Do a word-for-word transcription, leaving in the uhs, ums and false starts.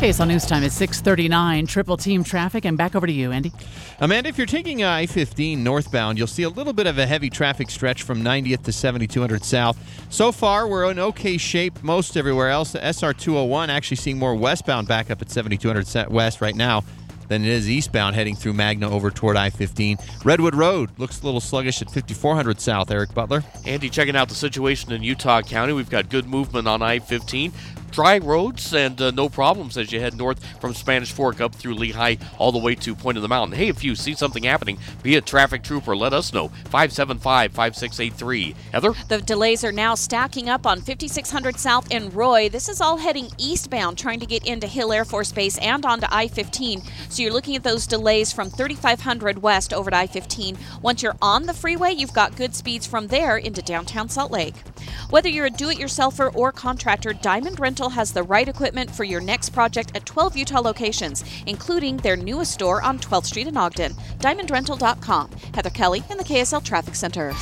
K S L News Time is six thirty-nine. Triple team traffic, and back over to you, Andy. Amanda, if you're taking I fifteen northbound, you'll see a little bit of a heavy traffic stretch from ninetieth to seventy-two hundred south. So far, we're in okay shape most everywhere else. The S R two oh one actually seeing more westbound backup at seventy-two hundred west right now than it is eastbound heading through Magna over toward I fifteen. Redwood Road looks a little sluggish at fifty-four hundred south. Eric Butler. Andy, checking out the situation in Utah County. We've got good movement on I fifteen. Dry roads and uh, no problems as you head north from Spanish Fork up through Lehigh all the way to Point of the Mountain. Hey, if you see something happening, be a traffic trooper, let us know. five seven five, five six eight three. Heather? The delays are now stacking up on fifty-six hundred south in Roy. This is all heading eastbound, trying to get into Hill Air Force Base and onto I fifteen. So you're looking at those delays from thirty-five hundred west over to I fifteen. Once you're on the freeway, you've got good speeds from there into downtown Salt Lake. Whether you're a do-it-yourselfer or contractor, Diamond Rental has the right equipment for your next project at twelve Utah locations, including their newest store on twelfth Street in Ogden. diamond rental dot com. Heather Kelly in the K S L Traffic Center.